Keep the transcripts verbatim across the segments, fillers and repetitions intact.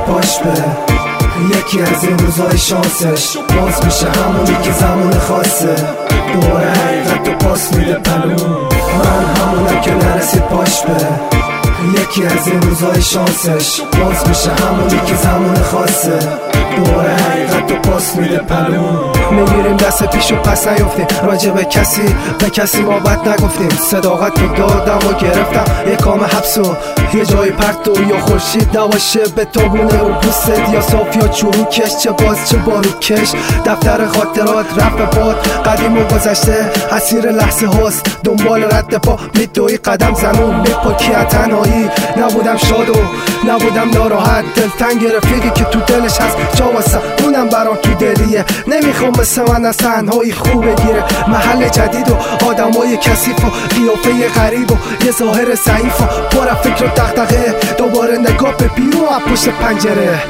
پاش به یکی از این روزای شانسش باز میشه همونی که زمان خاصه دوباره حقیقت رو پاس میده پلو من همونم که نرسید پاش به یکی از این روزای شانسش باز میشه همونی که زمان خاصه دوباره حقیقت رو پاس میده پلو میگیریم دست پیش و پس نیفتیم راجع به کسی به کسی ما بد نگفتیم صداقت رو دادم و گرفتم یه کام حبس و یه جای پرتو یا خورشید نباشه به تابونه رو پوست یا صاف یا چروکش چه باز چه باروکش دفتر خاطرات رفت باد قدیم و گذشته اسیر لحظه هاست دنبال رد پا میدوی قدم زنون میپاکی تنهایی نبودم شاد و نبودم ناراحت دلتنگ رفیقی که تو دلش هست جا واسه اونم برام تو دلیه نمیخوام مثل من از تنهایی خوب بگیره محل جدید و آدمای کثیف و قیافه غریب و یه ظاهر ضعیف و پر فکر و دغدغه دوباره نگاه به بیرون از پشت پنجره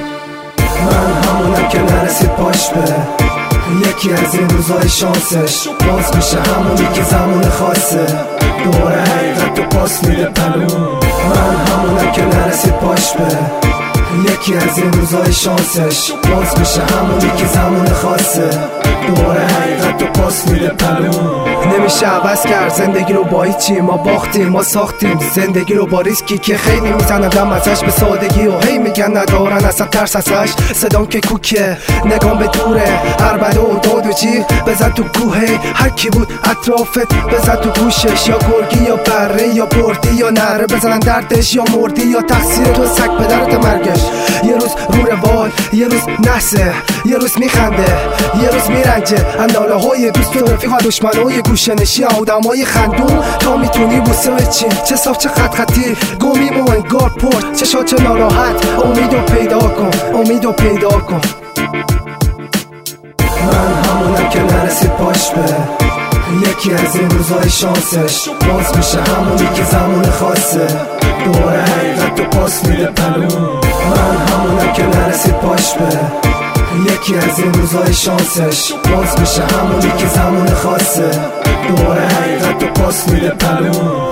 من همونم که نرسید پاش به یکی از این روزای شانسش باز میشه همونی که زمان خاصه دوباره حقیقت رو پاس میده پلو من همونم که نرسید پاش به یکی از این روزای شانسش باز میشه همونی که زمان خاصه دوباره حقیقت رو پاس میده پلو نمیشه عوض کرد زندگی رو با هیچی ما باختیم ما ساختیم زندگی رو با ریسکی که خیلی میزنن دم ازش به سادگی و هی میگن ندارن اصلا ترس ازش صدام که کوکه نگام به دوره عربده و داد و جیغ بزن تو گوهه هر کی بود اطرافت بزن تو گوشش یا گرگی یا بره یا بردی یا نره بزنن دردش یا مردی یا تقصیر تو سگ پدرت مرگش یه روز رو روال یه روز نحسه یه روز میخنده یه روز میرنجه انداله های دوست و رفیق و دشمنای گوشنشی آدمای خندون تا میتونی بوسه بچی چه صاف چه خط خطی گمی و انگار پرد چشات چه ناراحت امیدو پیدا کن امیدو پیدا کن من همونم که نرسید پاش به یکی از این روزای شانسش باز میشه همونی که زمان خاصه دوباره حقیقت رو پاس میده پلو من همونم که نرسید پاش به یکی از این روزای شانسش باز میشه همونی که زمان خاصه دوباره حقیقت رو پاس میده پلو